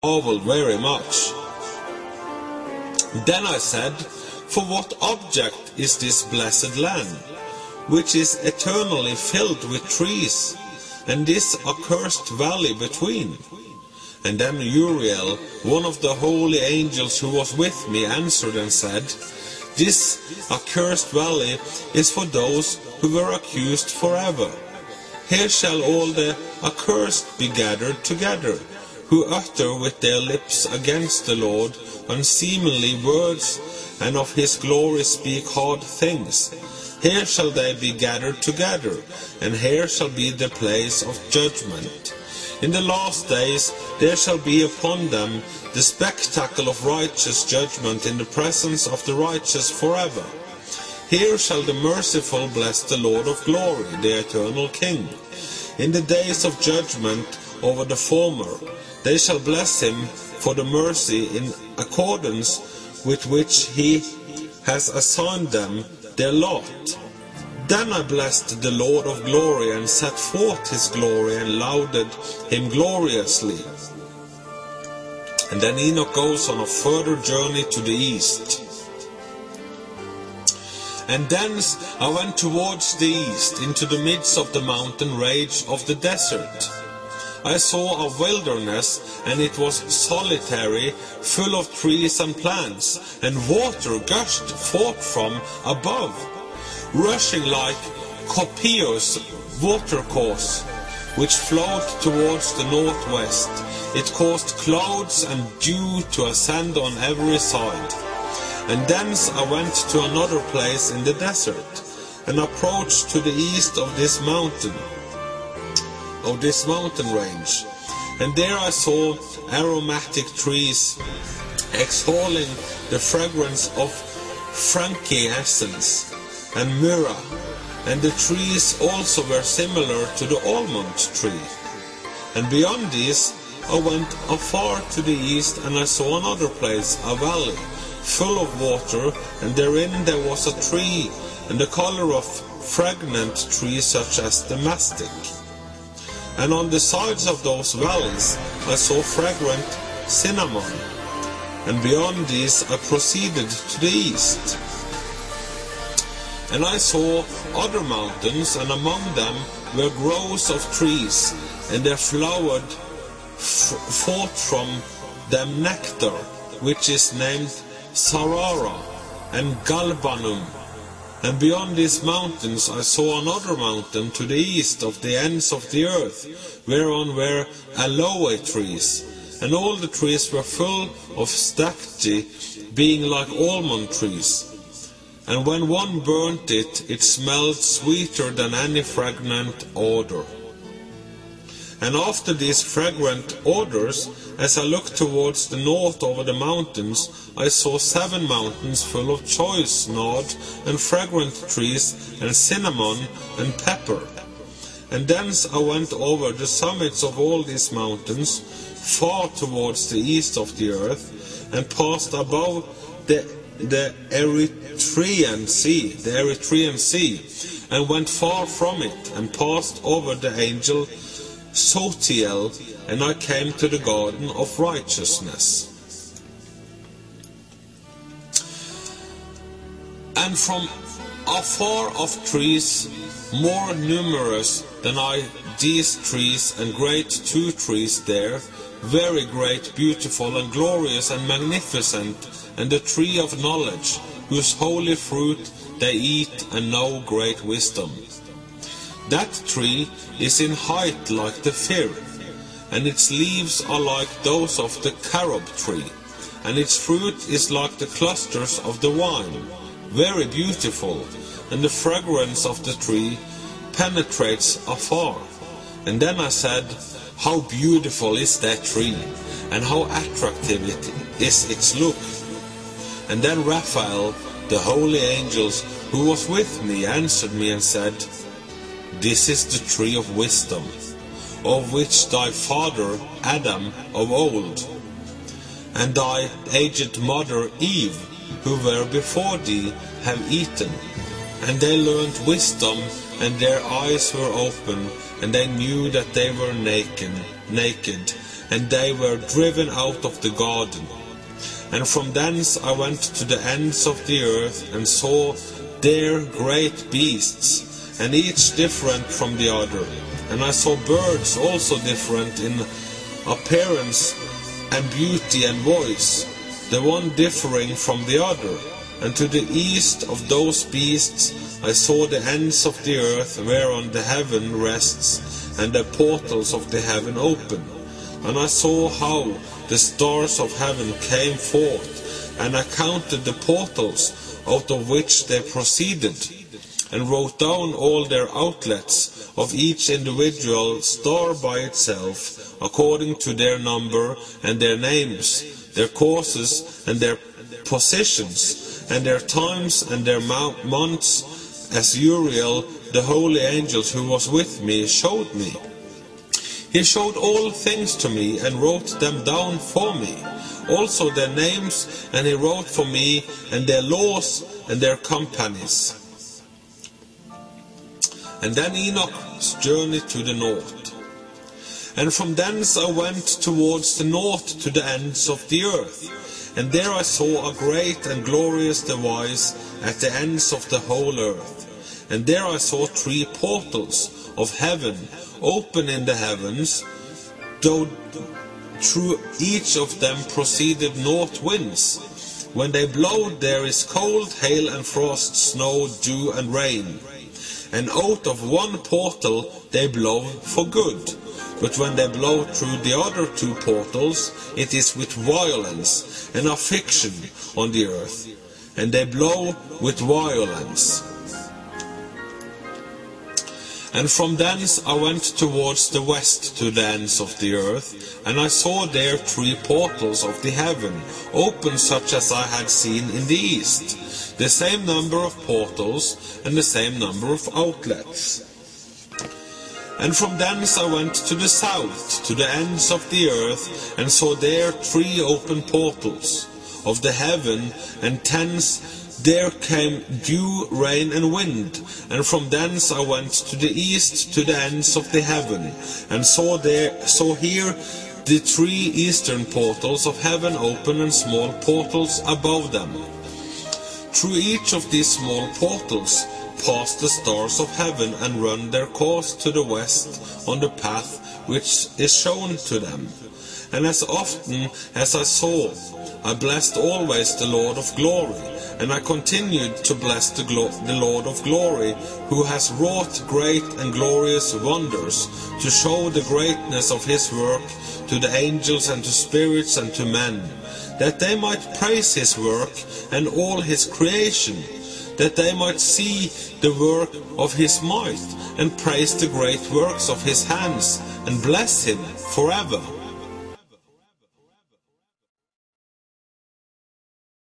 marveled very much. Then I said, for what object is this blessed land, which is eternally filled with trees, and this accursed valley between? And then Uriel, one of the holy angels who was with me, answered and said, this accursed valley is for those who were accused forever. Here shall all the accursed be gathered together, who utter with their lips against the Lord unseemly words, and of his glory speak hard things. Here shall they be gathered together, and here shall be the place of judgment. In the last days there shall be upon them the spectacle of righteous judgment in the presence of the righteous forever. Here shall the merciful bless the Lord of glory, the eternal King. In the days of judgment over the former, they shall bless him for the mercy in accordance with which he has assigned them their lot. Then I blessed the Lord of glory and set forth his glory and lauded him gloriously. And then Enoch goes on a further journey to the east. And thence I went towards the east, into the midst of the mountain range of the desert. I saw a wilderness, and it was solitary, full of trees and plants, and water gushed forth from above, rushing like copious watercourse, which flowed towards the northwest. It caused clouds and dew to ascend on every side. And thence I went to another place in the desert, and approached to the east of this mountain range. And there I saw aromatic trees, exhaling the fragrance of frankincense and myrrh, and the trees also were similar to the almond tree. And beyond these I went afar to the east, and I saw another place, a valley, full of water, and therein there was a tree, and the color of fragrant trees such as the mastic. And on the sides of those valleys I saw fragrant cinnamon, and beyond these I proceeded to the east. And I saw other mountains, and among them were groves of trees, and there flowered forth from them nectar, which is named Sarara and Galbanum. And beyond these mountains I saw another mountain to the east of the ends of the earth, whereon were aloe trees, and all the trees were full of stacte, being like almond trees. And when one burnt it, it smelled sweeter than any fragrant odor. And after these fragrant odors, as I looked towards the north over the mountains, I saw 7 mountains full of choice nard and fragrant trees and cinnamon and pepper. And thence I went over the summits of all these mountains, far towards the east of the earth, and passed above the Erythraean Sea, and went far from it, and passed over the angel Sotiel, and I came to the garden of righteousness. And from afar of trees more numerous than these trees, and great 2 trees there, very great, beautiful, and glorious, and magnificent, and the tree of knowledge, whose holy fruit they eat and know great wisdom. That tree is in height like the fir, and its leaves are like those of the carob tree, and its fruit is like the clusters of the vine, very beautiful, and the fragrance of the tree penetrates afar. And then I said, how beautiful is that tree, and how attractive is its look. And then Raphael, the holy angels who was with me, answered me and said, this is the tree of wisdom, of which thy father Adam of old, and thy aged mother Eve, who were before thee, have eaten. And they learned wisdom, and their eyes were open, and they knew that they were naked, and they were driven out of the garden. And from thence I went to the ends of the earth, and saw there great beasts, and each different from the other. And I saw birds also different in appearance and beauty and voice, the one differing from the other. And to the east of those beasts I saw the ends of the earth, whereon the heaven rests, and the portals of the heaven open. And I saw how the stars of heaven came forth, and I counted the portals out of which they proceeded, and wrote down all their outlets of each individual star by itself, according to their number and their names, their courses and their positions, and their times and their months, as Uriel, the holy angel who was with me, showed me. He showed all things to me, and wrote them down for me, also their names, and he wrote for me, and their laws and their companies. And then Enoch journeyed to the north. And from thence I went towards the north to the ends of the earth. And there I saw a great and glorious device at the ends of the whole earth. And there I saw 3 portals of heaven open in the heavens, though through each of them proceeded north winds. When they blow, there is cold, hail and frost, snow, dew and rain. And out of one portal they blow for good. But when they blow through the other 2 portals, it is with violence and affliction on the earth. And they blow with violence. And from thence I went towards the west to the ends of the earth, and I saw there 3 portals of the heaven, open such as I had seen in the east, the same number of portals, and the same number of outlets. And from thence I went to the south, to the ends of the earth, and saw there 3 open portals of the heaven, and thence there came dew, rain and wind. And from thence I went to the east to the ends of the heaven, and saw here the 3 eastern portals of heaven open, and small portals above them. Through each of these small portals pass the stars of heaven, and run their course to the west on the path which is shown to them. And as often as I saw, I blessed always the Lord of glory. And I continued to bless the Lord of glory, who has wrought great and glorious wonders, to show the greatness of his work to the angels and to spirits and to men, that they might praise his work and all his creation, that they might see the work of his might, and praise the great works of his hands, and bless him forever.